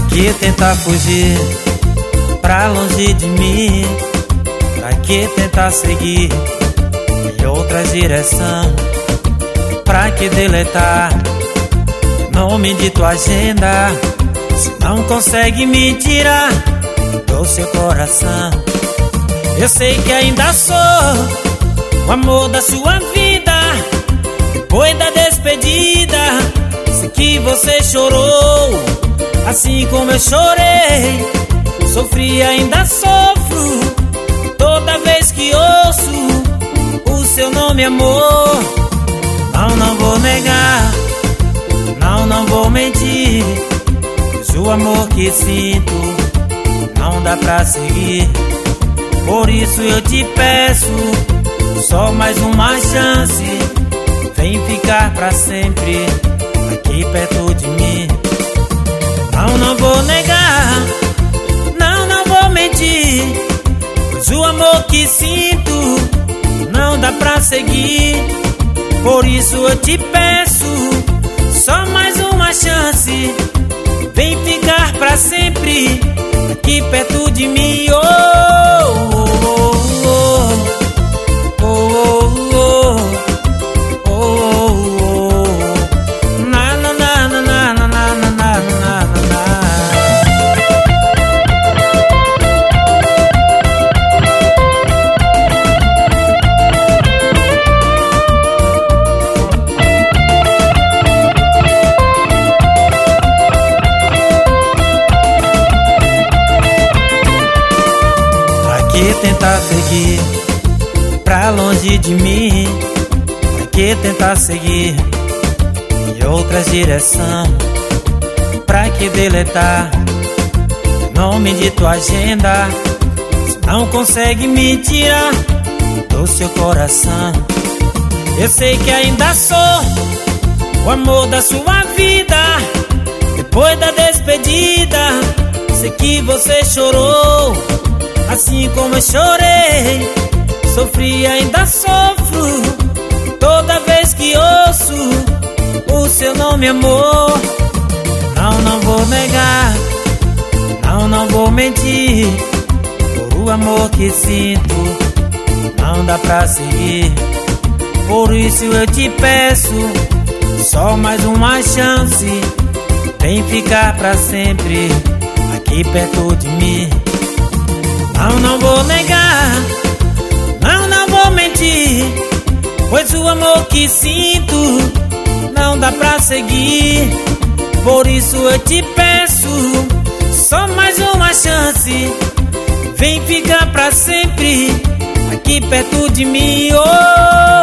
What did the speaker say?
que tentar fugir pra longe de mim? Pra que tentar seguir em outra direção? Pra que deletar o nome de tua agenda se não consegue me tirar do seu coração? Eu sei que ainda sou o amor da sua vida. Depois da despedida, sei que você chorou assim como eu chorei. Sofri, ainda sofro toda vez que ouço o seu nome, amor. Não vou negar, não vou mentir, pois o amor que sinto não dá pra seguir. Por isso eu te peço só mais uma chance. Vem ficar pra sempre aqui perto de mim. Não vou negar, não vou mentir, pois o amor que sinto não dá pra seguir. Por isso eu te peço só mais uma chance. Vem ficar pra sempre aqui perto de mim. Que tentar seguir pra longe de mim? Pra que tentar seguir em outra direção? Pra que deletar o nome de tua agenda se não consegue me tirar do seu coração? Eu sei que ainda sou o amor da sua vida. Depois da despedida, sei que você chorou assim como eu chorei. Sofri, ainda sofro toda vez que ouço o seu nome, amor. Não vou negar, não vou mentir, por o amor que sinto não dá pra seguir. Por isso eu te peço só mais uma chance. Vem ficar pra sempre aqui perto de mim. Não vou negar, não vou mentir, pois o amor que sinto não dá pra seguir. Por isso eu te peço só mais uma chance. Vem ficar pra sempre aqui perto de mim.